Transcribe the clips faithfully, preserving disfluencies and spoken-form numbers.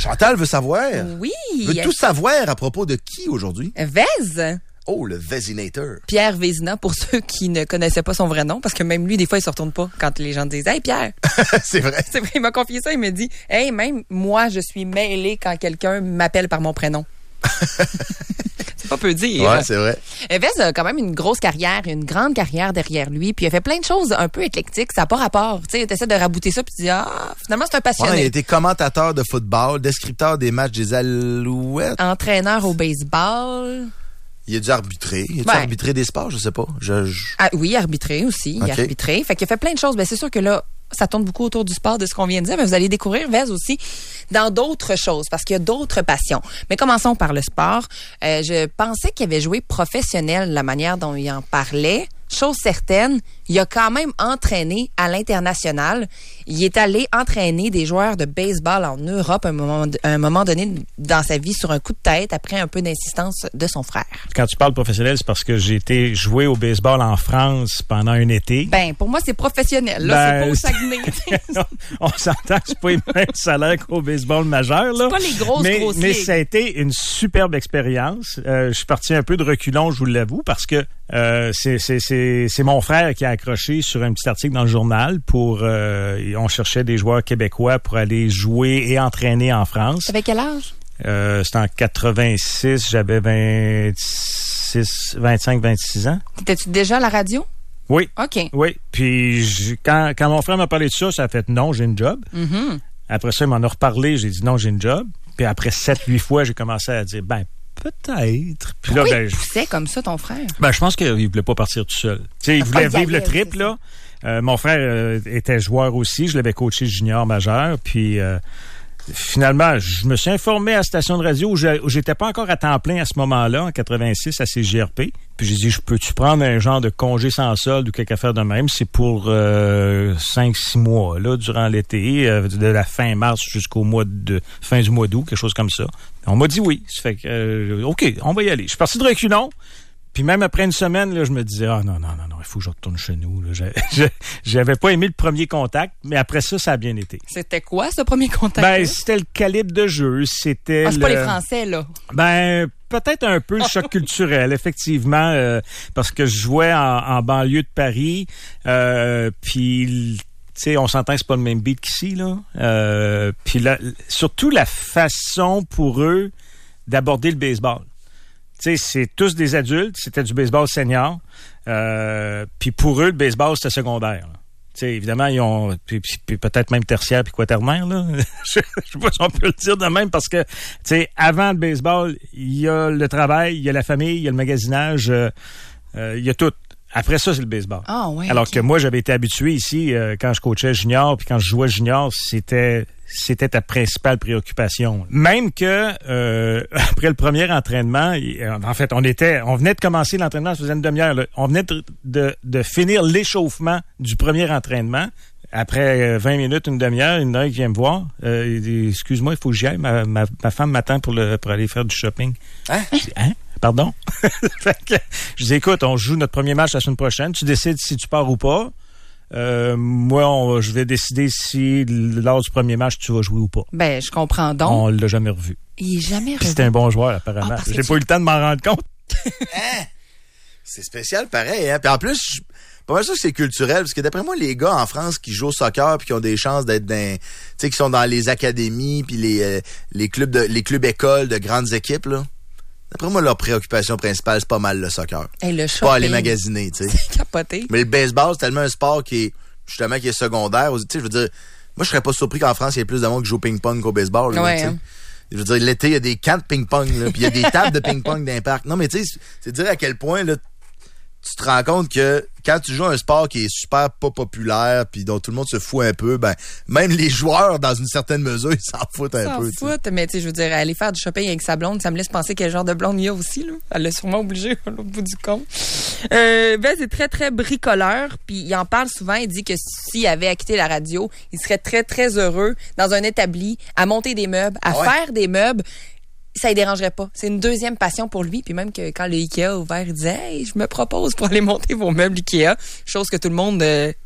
Chantal veut savoir. Oui. Veut tout savoir à propos de qui aujourd'hui? Vez. Oh, le Vézinator. Pierre Vézina, pour ceux qui ne connaissaient pas son vrai nom, parce que même lui, des fois, il se retourne pas quand les gens disent « Hey, Pierre! » C'est vrai. C'est vrai, il m'a confié ça, il m'a dit « Hey, même moi, je suis mêlé quand quelqu'un m'appelle par mon prénom. » C'est pas peu dire. Ouais, c'est vrai. Vez a quand même une grosse carrière, une grande carrière derrière lui, puis il a fait plein de choses un peu éclectiques, ça n'a pas rapport. Tu sais, t'essaies de rabouter ça, puis tu dis, ah, finalement, c'est un passionné. Ouais, il a été commentateur de football, descripteur des matchs des Alouettes. Entraîneur au baseball. Il a dû arbitrer. Il a dû Ouais. arbitrer des sports, je sais pas. Je, je... Ah, oui, arbitrer aussi. Okay. Il a arbitré. Fait qu'il a fait plein de choses. Ben, c'est sûr que là, ça tourne beaucoup autour du sport, de ce qu'on vient de dire, mais vous allez découvrir Vez aussi dans d'autres choses, parce qu'il y a d'autres passions. Mais commençons par le sport. Euh, je pensais qu'il avait joué professionnel, la manière dont il en parlait. Chose certaine, il a quand même entraîné à l'international. Il est allé entraîner des joueurs de baseball en Europe à un moment, à un moment donné dans sa vie sur un coup de tête après un peu d'insistance de son frère. Quand tu parles professionnel, c'est parce que j'ai été jouer au baseball en France pendant un été. Ben, pour moi, c'est professionnel. Là, Ben, c'est pas au Saguenay. On s'entend que c'est pas les mêmes salaires qu'au baseball majeur, là. C'est pas les grosses, mais, grosses mais ligues. ça a été une superbe expérience. Euh, je suis parti un peu de reculons, je vous l'avoue, parce que euh, c'est, c'est, c'est, c'est mon frère qui a accroché sur un petit article dans le journal pour... Euh, on cherchait des joueurs québécois pour aller jouer et entraîner en France. T'avais quel âge? Euh, c'était en quatre-vingt-six, j'avais vingt-six, vingt-cinq, vingt-six ans. T'étais-tu déjà à la radio? Oui. OK. Oui. Puis je- quand, quand mon frère m'a parlé de ça, ça a fait non, j'ai une job. Mm-hmm. Après ça, il m'en a reparlé, j'ai dit non, j'ai une job. Puis après sept, huit fois, j'ai commencé à dire ben peut-être. Puis là, Pourquoi ben, il je, poussait comme ça, ton frère? ben, je pense qu'il voulait pas partir tout seul. Tu sais, il voulait Ah, il vivre le allait, trip, c'est là. Euh, mon frère euh, était joueur aussi. Je l'avais coaché junior majeur. Puis euh, finalement, je me suis informé à la station de radio où, j'ai- où j'étais pas encore à temps plein à ce moment-là, en quatre-vingt-six, à C G R P. Puis j'ai dit, je peux-tu prendre un genre de congé sans solde ou quelque affaire de même? C'est pour euh, cinq six mois, là, durant l'été, euh, de la fin mars jusqu'au mois de fin du mois d'août, quelque chose comme ça. On m'a dit oui. Ça fait que, euh, OK, on va y aller. Je suis parti de reculons. Puis même après une semaine, là, je me disais, ah non, non, non, non, il faut que je retourne chez nous. Là. J'ai- J'avais pas aimé le premier contact, mais après ça, ça a bien été. C'était quoi, ce premier contact? Ben, c'était le calibre de jeu, c'était ah, c'est pas le- les Français, là. Ben, peut-être un peu le choc culturel, effectivement, euh, parce que je jouais en, en banlieue de Paris, euh, puis... Tu sais, on s'entend que c'est pas le même beat qu'ici, là. Euh, puis la- surtout la façon pour eux d'aborder le baseball. Tu sais, c'est tous des adultes, c'était du baseball senior. Euh, puis pour eux, le baseball, c'était secondaire. là. Tu sais, évidemment, ils ont... Puis, puis- puis peut-être même tertiaire puis quaternaire, là. Je je sais pas si on peut le dire de même, parce que, tu sais, avant le baseball, il y a le travail, il y a la famille, il y a le magasinage, euh, euh, il y a tout. Après ça, c'est le baseball. Ah, ouais. Alors ok. que moi, j'avais été habitué ici, euh, quand je coachais junior, puis quand je jouais junior, c'était c'était ta principale préoccupation. Même que euh, après le premier entraînement, il- en fait, on était, on venait de commencer l'entraînement, ça faisait une demi-heure. là. On venait de, de, de finir l'échauffement du premier entraînement. Après euh, vingt minutes, une demi-heure, une heure qui vient me voir. Euh, il dit, excuse-moi, il faut que j'y aille. Ma, ma, ma femme m'attend pour, le, pour aller faire du shopping. Hein? Je dis, hein? Pardon? Fait que, je dis, écoute, on joue notre premier match la semaine prochaine. Tu décides si tu pars ou pas. Euh, moi, on, je vais décider si lors du premier match, tu vas jouer ou pas. Ben, je comprends donc. On l'a jamais revu. Il est jamais Puis revenu. c'était un bon joueur, apparemment. Ah, parce que J'ai tu- pas eu le temps de m'en rendre compte. Hein? C'est spécial pareil, hein? Puis en plus, je- pas mal sûr que c'est culturel, parce que d'après moi, les gars en France qui jouent au soccer puis qui ont des chances d'être dans, tu sais, qui sont dans les académies puis les, euh, les clubs de, les clubs écoles de grandes équipes, là. D'après moi, leur préoccupation principale, c'est pas mal le soccer. Hey, le C'est pas aller shopping, magasiner, tu sais. c'est capoté. Mais le baseball, c'est tellement un sport qui est, justement, qui est secondaire. Tu sais, je veux dire, moi, je serais pas surpris qu'en France, il y ait plus de monde qui joue au ping-pong qu'au baseball, là, Ouais, tu sais. hein. Je veux dire, l'été, il y a des camps de ping-pong, là, puis il y a des tables de ping-pong dans les parcs. Non, mais tu sais, c'est dire à quel point, là, tu te rends compte que quand tu joues à un sport qui est super pas populaire puis dont tout le monde se fout un peu, ben même les joueurs, dans une certaine mesure, ils s'en foutent un S'en peu. tu sais. fout, mais tu sais, je veux dire, aller faire du shopping avec sa blonde, ça me laisse penser quel genre de blonde il y a aussi, là. Elle l'a sûrement obligé à l'autre bout du compte. Euh, ben, c'est très, très bricoleur, puis il en parle souvent, il dit que s'il avait à quitter la radio, il serait très, très heureux dans un établi, à monter des meubles, à Ah ouais? faire des meubles. Ça ne dérangerait pas. C'est une deuxième passion pour lui. Puis même que quand le Ikea a ouvert, il disait « Hey, je me propose pour aller monter vos meubles Ikea. » Chose que tout le monde euh,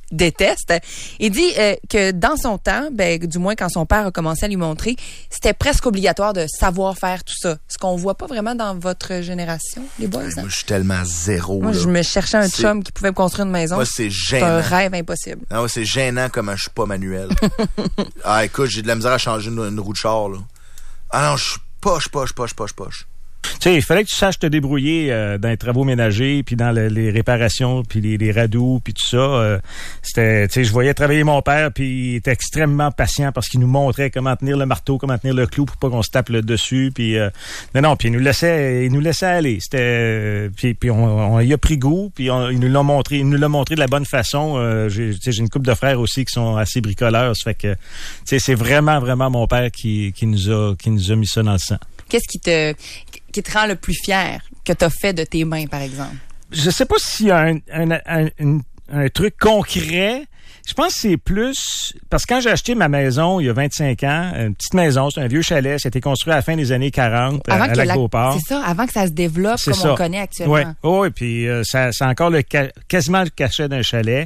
déteste. Il dit euh, que dans son temps, ben, du moins quand son père a commencé à lui montrer, c'était presque obligatoire de savoir faire tout ça. Ce qu'on voit pas vraiment dans votre génération, les boys. Ouais, hein? moi, je suis tellement zéro. Moi, là. je me cherchais un C'est... chum qui pouvait me construire une maison. Moi, c'est gênant. C'est un rêve impossible. Non, c'est gênant comment je suis pas manuel. Ah, écoute, j'ai de la misère à changer une, une roue de char, là. Ah non, je suis poche, poche, poche, poche, poche. Tu sais, il fallait que tu saches te débrouiller euh, dans les travaux ménagers, puis dans le, les réparations, puis les, les radous, puis tout ça. Euh, c'était, tu sais, je voyais travailler mon père, puis il était extrêmement patient parce qu'il nous montrait comment tenir le marteau, comment tenir le clou pour pas qu'on se tape le dessus. Puis euh, non, non, puis il nous laissait, il nous laissait aller. C'était, euh, puis, puis on, on y a pris goût, puis on, il nous l'a montré, il nous l'a montré de la bonne façon. Euh, j'ai, tu sais, j'ai une couple de frères aussi qui sont assez bricoleurs, ça fait que, tu sais, c'est vraiment, vraiment mon père qui, qui nous a, qui nous a mis ça dans le sang. Qu'est-ce qui te, qui te rend le plus fier que tu as fait de tes mains, par exemple? Je sais pas s'il y a un, un, un, un, un truc concret. Je pense que c'est plus... Parce que quand j'ai acheté ma maison il y a vingt-cinq ans, une petite maison, c'est un vieux chalet, ça a été construit à la fin des années quarante avant à, que à Lac-Beauport. C'est ça, avant que ça se développe C'est comme ça. on connaît actuellement. Oui, oh, et puis euh, ça, c'est encore le ca- quasiment le cachet d'un chalet.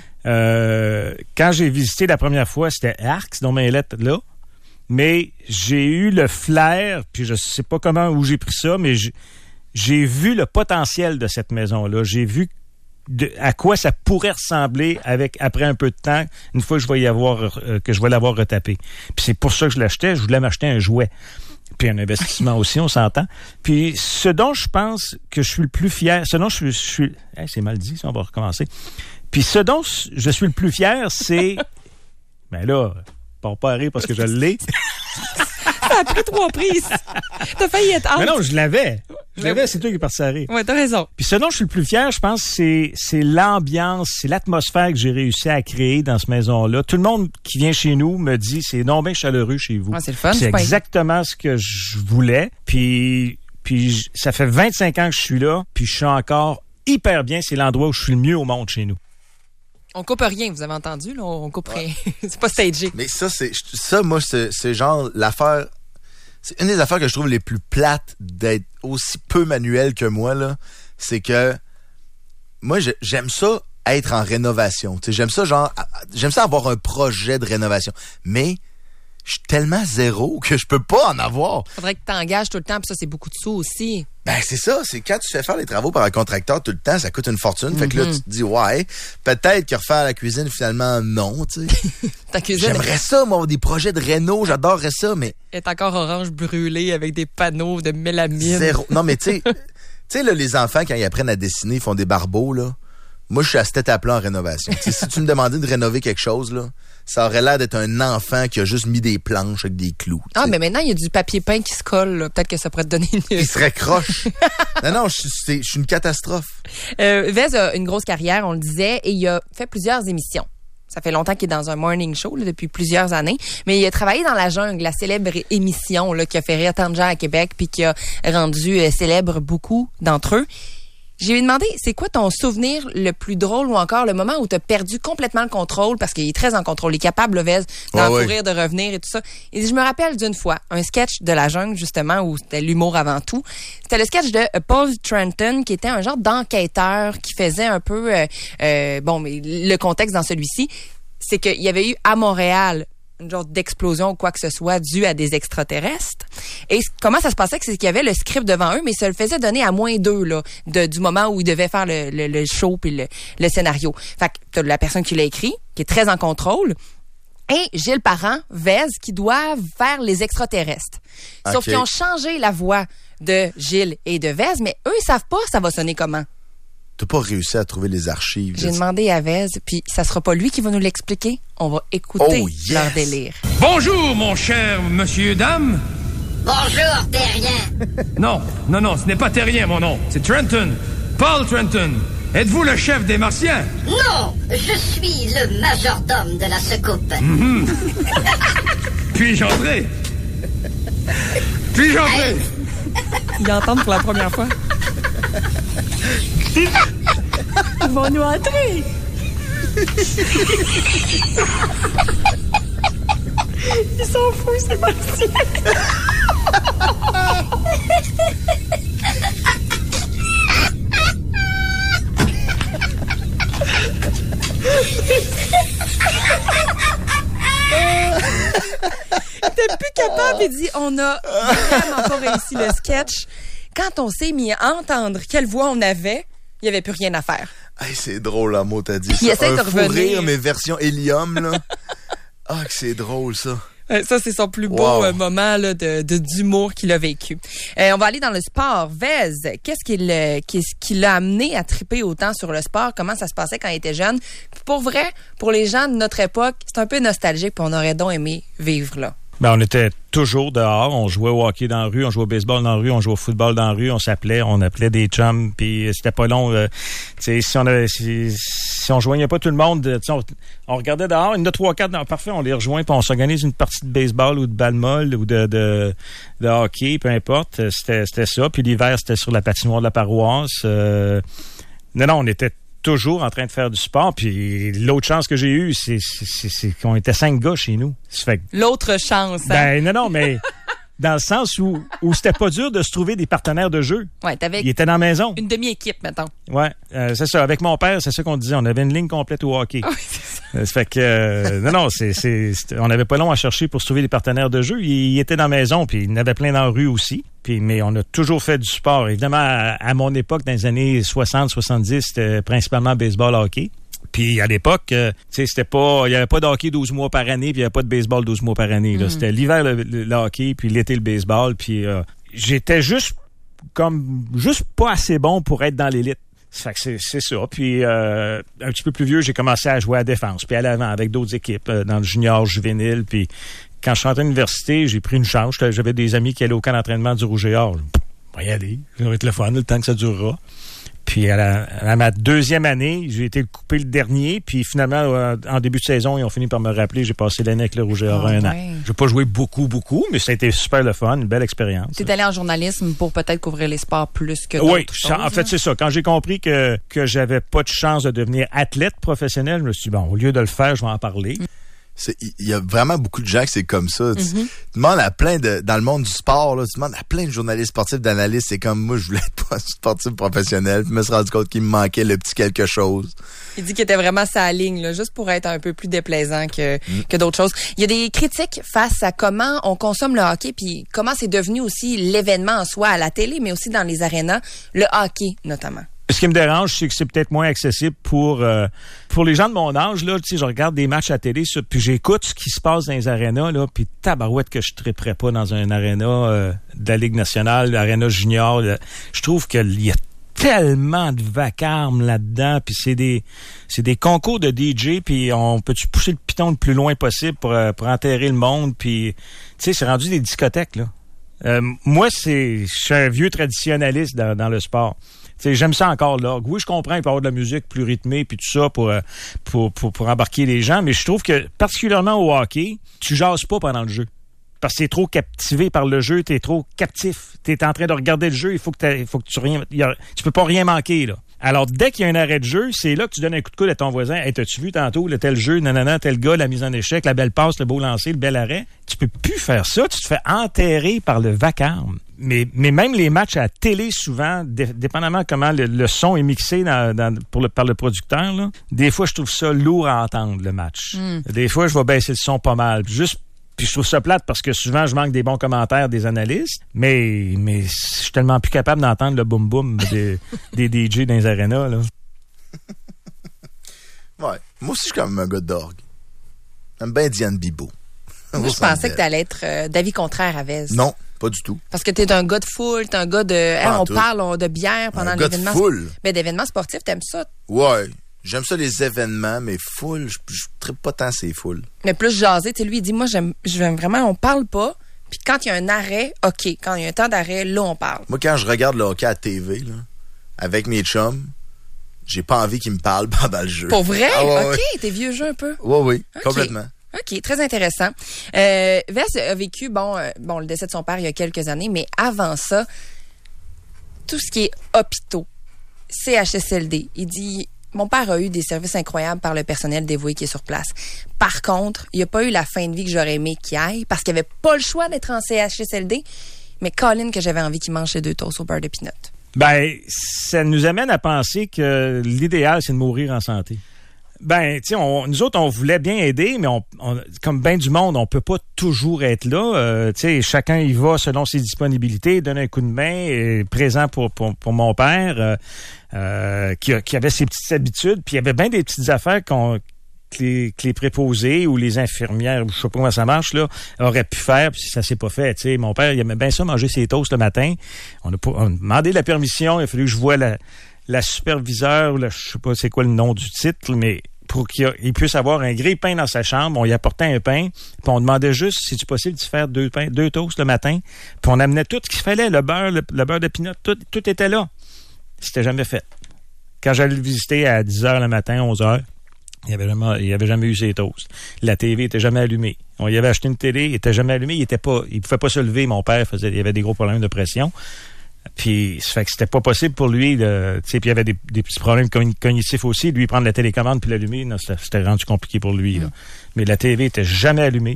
Euh, quand j'ai visité la première fois, c'était Arcs, dans mes lettres là. Mais j'ai eu le flair, puis je sais pas comment où j'ai pris ça, mais j'ai, j'ai vu le potentiel de cette maison-là. J'ai vu de, à quoi ça pourrait ressembler avec après un peu de temps, une fois que je vais y avoir euh, que je vais l'avoir retapé. Puis c'est pour ça que je l'achetais. Je voulais m'acheter un jouet. Puis un investissement aussi, on s'entend. Puis ce dont je pense que je suis le plus fier, ce dont je suis... Je suis hey, c'est mal dit, ça, on va recommencer. Puis ce dont je suis le plus fier, c'est... Ben là... Pas pas à rire parce que je l'ai. Ça a pris trois prises. T'as failli être out. Mais non, je l'avais. Je l'avais, c'est toi qui es parti à rire. Ouais, t'as raison. Puis ce dont je suis le plus fier, je pense, c'est, c'est l'ambiance, c'est l'atmosphère que j'ai réussi à créer dans cette maison-là. Tout le monde qui vient chez nous me dit, c'est non bien chaleureux chez vous. Ouais, c'est le fun. C'est c'est exactement ce que je voulais. Puis, puis ça fait vingt-cinq ans que je suis là, puis je suis encore hyper bien. C'est l'endroit où je suis le mieux au monde chez nous. On coupe rien, vous avez entendu, là? On coupe rien. C'est pas stagé. Mais ça, c'est ça, moi, c'est, c'est genre l'affaire. C'est une des affaires que je trouve les plus plates d'être aussi peu manuel que moi, là. C'est que moi, je, j'aime ça être en rénovation. Tu sais, j'aime ça, genre, j'aime ça avoir un projet de rénovation. Mais je suis tellement zéro que je peux pas en avoir. Faudrait que tu t'engages tout le temps, puis ça, c'est beaucoup de sous aussi. Ben, c'est ça. C'est quand tu fais faire les travaux par un contracteur tout le temps, ça coûte une fortune. Mm-hmm. Fait que là, tu te dis, ouais, peut-être que refaire la cuisine, finalement, non, tu sais. Ta cuisine J'aimerais ça, moi, des projets de réno, j'adorerais ça, mais... est encore orange brûlé avec des panneaux de mélamine. Zéro. Non, mais tu sais, tu sais, là, les enfants, quand ils apprennent à dessiner, ils font des barbeaux, là. Moi, je suis à cette étape-là en rénovation. T'sais, si tu me demandais de rénover quelque chose, là, ça aurait l'air d'être un enfant qui a juste mis des planches avec des clous. T'sais. Ah, mais maintenant, il y a du papier peint qui se colle. Là. Peut-être que ça pourrait te donner une... Il serait croche. non, non, je suis une catastrophe. Euh, Vez a une grosse carrière, on le disait, et il a fait plusieurs émissions. Ça fait longtemps qu'il est dans un morning show, là, depuis plusieurs années. Mais il a travaillé dans La Jungle, la célèbre émission là, qui a fait rire tant de gens à Québec puis qui a rendu euh, célèbre beaucoup d'entre eux. J'ai lui demandé, c'est quoi ton souvenir le plus drôle ou encore le moment où tu as perdu complètement le contrôle parce qu'il est très en contrôle, il est capable, le Vez, d'en ouais, courir, ouais. de revenir et tout ça. Il dit, je me rappelle d'une fois, un sketch de La Jungle, justement, où c'était l'humour avant tout. C'était le sketch de Paul Trenton, qui était un genre d'enquêteur qui faisait un peu... Euh, euh, bon, mais le contexte dans celui-ci, c'est qu'il y avait eu à Montréal une genre d'explosion ou quoi que ce soit due à des extraterrestres. Et comment ça se passait, c'est qu'il y avait le script devant eux, mais ça le faisait donner à moins deux là, de, du moment où ils devaient faire le, le, le show puis le, le scénario. Fait que t'as la personne qui l'a écrit, qui est très en contrôle, et Gilles Parent, Vez, qui doivent faire les extraterrestres. Sauf okay. qu'ils ont changé la voix de Gilles et de Vez, mais eux, ils savent pas ça va sonner comment. T'as pas réussi à trouver les archives. J'ai demandé à Vez, puis ça sera pas lui qui va nous l'expliquer. On va écouter oh, yes. leur délire. Bonjour, mon cher monsieur, dame. Bonjour, Terrien. Non, non, non, ce n'est pas Terrien, mon nom. C'est Trenton. Paul Trenton. Êtes-vous le chef des Martiens? Non, je suis le majordome de la secoupe. Mm-hmm. Puis-je entrer? Puis-je entrer? Ils entendent pour la première fois. Ils vont nous entrer. Ils sont fous, ces Martiens. T'es plus capable, il dit, on a vraiment pas réussi le sketch. Quand on s'est mis à entendre quelle voix on avait, il n'y avait plus rien à faire. Hey, c'est drôle, là, mot, t'as dit Il ça. essaie Un de fou revenir. rire, mais version hélium, là. Ah, que c'est drôle, ça. Ça, c'est son plus beau Wow. euh, moment là, de, de, d'humour qu'il a vécu. Euh, on va aller dans le sport. Vez, qu'est-ce qu'il, euh, qu'est-ce qui l'a amené à triper autant sur le sport? Comment ça se passait quand il était jeune? Puis pour vrai, pour les gens de notre époque, c'est un peu nostalgique, puis on aurait donc aimé vivre là. Ben, on était toujours dehors. On jouait au hockey dans la rue, on jouait au baseball dans la rue, on jouait au football dans la rue, on s'appelait, on appelait des chums, puis c'était pas long. Euh, tu sais, si on avait, si, si on joignait pas tout le monde, tu sais, on, on regardait dehors, il y en a trois, quatre, dans, parfait, on les rejoint, puis on s'organise une partie de baseball ou de balle molle ou de, de, de hockey, peu importe. C'était, c'était ça. Puis l'hiver, c'était sur la patinoire de la paroisse. Euh, non, non, on était toujours en train de faire du sport. Puis l'autre chance que j'ai eue, c'est, c'est, c'est, c'est qu'on était cinq gars chez nous. Ça fait que, L'autre chance, hein? ben non, non, mais dans le sens où, où c'était pas dur de se trouver des partenaires de jeu. Ouais, t'avais Ils étaient dans la maison. une demi-équipe, mettons. Ouais, euh, c'est ça. Avec mon père, c'est ça qu'on disait. On avait une ligne complète au hockey. Oui, c'est ça. Euh, ça fait que euh, non, non, c'est, c'est, c'est- on n'avait pas long à chercher pour se trouver des partenaires de jeu. Ils, ils étaient dans la maison, puis il y en avait plein dans la rue aussi. Puis, mais on a toujours fait du sport. Évidemment, à, à mon époque, dans les années soixante soixante-dix, c'était principalement baseball, hockey. Puis à l'époque, euh, tu sais, c'était pas, il y avait pas de hockey douze mois par année, puis il y avait pas de baseball douze mois par année. Là. C'était l'hiver le, le- le hockey, puis l'été le baseball. Puis euh, j'étais juste comme juste pas assez bon pour être dans l'élite. Ça fait que c'est, c'est ça. Puis euh, un petit peu plus vieux, j'ai commencé à jouer à la défense, puis à l'avant avec d'autres équipes euh, dans le junior, juvénile. Puis quand je suis rentré à l'université, j'ai pris une chance. J'étais- J'avais des amis qui allaient au camp d'entraînement du Rouge et Or. On va y aller. Ça va être le fun, le temps que ça durera. Puis à, la, à ma deuxième année, j'ai été coupé le dernier. Puis finalement, euh, en début de saison, ils ont fini par me rappeler. J'ai passé l'année avec le Rouge et Or Ah, un ouais. an. J'ai pas joué beaucoup, beaucoup, mais ça a été super le fun, une belle expérience. T'es allé en journalisme pour peut-être couvrir les sports plus que d'autres Oui, choses, ça- en fait, là. c'est ça. Quand j'ai compris que, que j'avais pas de chance de devenir athlète professionnel, je me suis dit, bon, au lieu de le faire, je vais en parler. C'est- Il y a vraiment beaucoup de gens que c'est comme ça. Tu, tu demandes à plein de, dans le monde du sport, là, tu demandes à plein de journalistes sportifs, d'analystes, c'est comme moi, je voulais être pas sportif professionnel, puis je me suis rendu compte qu'il me manquait le petit quelque chose. Il dit qu'il était vraiment sa ligne, là, juste pour être un peu plus déplaisant que, Mm. que d'autres choses. Il y a des critiques face à comment on consomme le hockey, puis comment c'est devenu aussi l'événement en soi à la télé, mais aussi dans les arénas, le hockey notamment. Ce qui me dérange, c'est que c'est peut-être moins accessible pour euh, pour les gens de mon âge. Là, tu sais, je regarde des matchs à télé, ça, puis j'écoute ce qui se passe dans les arénas, là, puis tabarouette que je triperais pas dans un aréna euh, de la Ligue nationale, l'aréna junior. Là. Je trouve qu'il y a tellement de vacarme là-dedans, puis c'est des c'est des concours de D J, puis on peut-tu pousser le piton le plus loin possible pour, euh, pour enterrer le monde, puis tu sais, c'est rendu des discothèques, là. Euh, moi, c'est je suis un vieux traditionnaliste dans, dans le sport. T'sais, j'aime ça encore là. Oui, je comprends, il peut y avoir de la musique plus rythmée puis tout ça pour, euh, pour, pour, pour embarquer les gens, mais je trouve que, particulièrement au hockey, tu jases pas pendant le jeu. Parce que t'es trop captivé par le jeu, t'es trop captif. T'es en train de regarder le jeu, il faut que, t'as- il faut que tu rien, y a- tu peux pas rien manquer, là. Alors, dès qu'il y a un arrêt de jeu, c'est là que tu donnes un coup de coude à ton voisin. Hey, t'as-tu vu tantôt le tel jeu, nanana, tel gars, la mise en échec, la belle passe, le beau lancer, le bel arrêt? Tu peux plus faire ça. Tu te fais enterrer par le vacarme. Mais, mais même les matchs à la télé, souvent, dé- dépendamment comment le, le son est mixé dans, dans- pour le, par le producteur, là, des fois, je trouve ça lourd à entendre, le match. Des fois, je vais baisser le son pas mal. Juste Puis je trouve ça plate parce que souvent, je manque des bons commentaires des analystes, mais, mais je suis tellement plus capable d'entendre le boum-boum des, des D J dans les arénas, là. Ouais. Moi aussi, je suis quand même un gars d'orgue. J'aime bien Diane Bibo. Moi, je pensais que tu allais être euh, d'avis contraire à Vez. Non, pas du tout. Parce que tu es un gars de foule, tu es un gars de. Hey, Pas en on tout. parle on- de bière pendant Un gars de l'événement. foule. Ben, d'événements sportifs, t'aimes ça. Ouais. J'aime ça les événements, mais full, je, je trippe pas tant ces foules. Mais plus jasé, tu sais, lui, il dit, moi, j'aime, j'aime vraiment, on parle pas. Puis quand il y a un arrêt, OK. Quand il y a un temps d'arrêt, là, on parle. Moi, quand je regarde le hockey à T V, là, avec mes chums, j'ai pas envie qu'ils me parlent pendant le jeu. Pour vrai? Ah ouais, OK, ouais. t'es vieux jeu un peu. Oui, oui, OK. complètement. OK, très intéressant. Euh, Vez a vécu, bon, euh, bon, le décès de son père il y a quelques années, mais avant ça, tout ce qui est hôpitaux, C H S L D, il dit, mon père a eu des services incroyables par le personnel dévoué qui est sur place. Par contre, il n'y a pas eu la fin de vie que j'aurais aimé qu'il aille parce qu'il n'y avait pas le choix d'être en C H S L D, mais Colin que j'avais envie qu'il mange ses deux toasts au beurre de peanut. Ben, ça nous amène à penser que l'idéal, c'est de mourir en santé. Ben, tu sais, nous autres, on voulait bien aider, mais on, on comme bien du monde, on peut pas toujours être là. Euh, tu sais, chacun y va selon ses disponibilités, donne un coup de main, est présent pour pour, pour mon père, euh, euh, qui, qui avait ses petites habitudes, puis il y avait bien des petites affaires qu'on que les, que les préposés ou les infirmières, je sais pas comment ça marche, là, auraient pu faire, puis ça s'est pas fait. Tu sais, mon père, il aimait bien ça, manger ses toasts le matin. On a, pas, on a demandé la permission, il a fallu que je voie la, la superviseure, ou la, je sais pas c'est quoi le nom du titre, mais pour qu'il il puisse avoir un grille-pain dans sa chambre, on y apportait un pain, puis on demandait juste si c'est possible d'y faire deux pains, deux toasts le matin, puis on amenait tout ce qu'il fallait, le beurre, le, le beurre de pinot, tout, tout était là. C'était jamais fait. Quand j'allais le visiter à dix heures le matin, onze heures, il avait jamais, il avait jamais eu ses toasts. La T V était jamais allumée. On y avait acheté une télé, il était jamais allumé, il était pas, il pouvait pas se lever, mon père faisait, il avait des gros problèmes de pression. Puis, ça fait que c'était pas possible pour lui, de, tu sais, puis il y avait des, des petits problèmes cognitifs aussi. Lui, prendre la télécommande puis l'allumer, non, c'était, c'était rendu compliqué pour lui, là. Mm. Mais la T V était jamais allumée.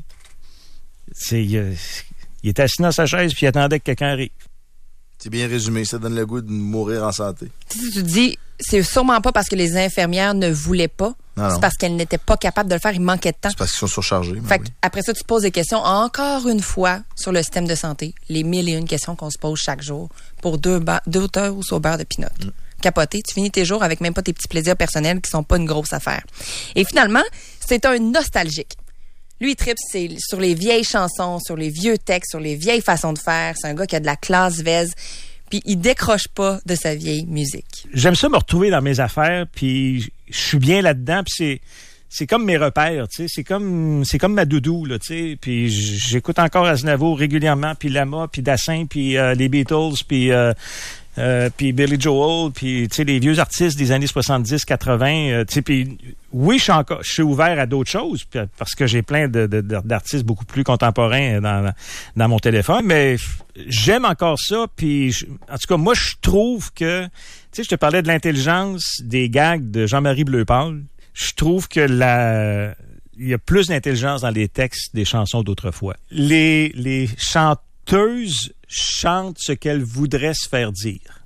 C'est, il, il était assis dans sa chaise puis il attendait que quelqu'un arrive. C'est bien résumé, ça donne le goût de mourir en santé. Tu, tu dis, c'est sûrement pas parce que les infirmières ne voulaient pas. Non, c'est non. parce qu'elles n'étaient pas capables de le faire, il manquait de temps. C'est parce qu'ils sont surchargés. Fait oui. après ça, tu te poses des questions, encore une fois, sur le système de santé. Les mille et une questions qu'on se pose chaque jour pour deux, ba- deux toasts au beurre de pinot. Mm. Capoté, tu finis tes jours avec même pas tes petits plaisirs personnels qui sont pas une grosse affaire. Et finalement, c'est un nostalgique. Lui, il tripe c'est sur les vieilles chansons, sur les vieux textes, sur les vieilles façons de faire. C'est un gars qui a de la classe vèze. Puis il décroche pas de sa vieille musique. J'aime ça me retrouver dans mes affaires, puis je suis bien là-dedans, puis c'est c'est comme mes repères, tu sais, c'est comme c'est comme ma doudou là, tu sais, puis j'écoute encore Aznavour régulièrement, puis Lama, puis Dassin, puis euh, les Beatles, puis euh, euh, puis Billy Joel, puis tu sais les vieux artistes des années soixante-dix quatre-vingts, euh, tu sais, puis oui, je suis encore je suis ouvert à d'autres choses parce que j'ai plein de, de d'artistes beaucoup plus contemporains dans dans mon téléphone, mais j'aime encore ça, puis je, en tout cas moi je trouve que tu sais je te parlais de l'intelligence des gags de Jean-Marie Bleu-Pâle. Je trouve que la il y a plus d'intelligence dans les textes des chansons d'autrefois. Les les chanteuses chantent ce qu'elles voudraient se faire dire.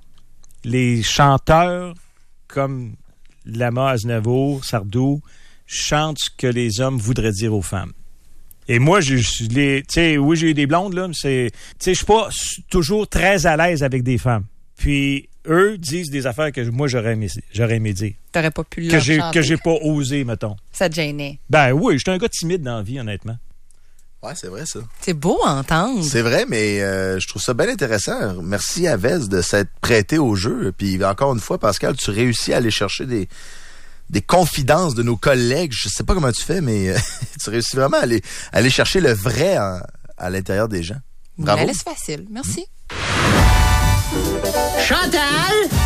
Les chanteurs comme Lama, Aznavour, Sardou chantent ce que les hommes voudraient dire aux femmes. Et moi, je les, tu sais, oui, j'ai eu des blondes là, mais c'est, tu sais, je suis pas toujours très à l'aise avec des femmes. Puis eux disent des affaires que moi j'aurais aimé, j'aurais aimé dire. T'aurais pas pu le que j'ai chanter. que j'ai pas osé, mettons. Ça te gênait. Ben oui, j'étais un gars timide dans la vie, honnêtement. Ouais, c'est vrai, ça. C'est beau à entendre. C'est vrai, mais euh, je trouve ça bien intéressant. Merci à Vez de s'être prêté au jeu. Puis encore une fois, Pascal, tu réussis à aller chercher des des confidences de nos collègues. Je sais pas comment tu fais, mais euh, tu réussis vraiment à aller, à aller chercher le vrai en, à l'intérieur des gens. Bravo. La laisse facile. Merci. Chantal!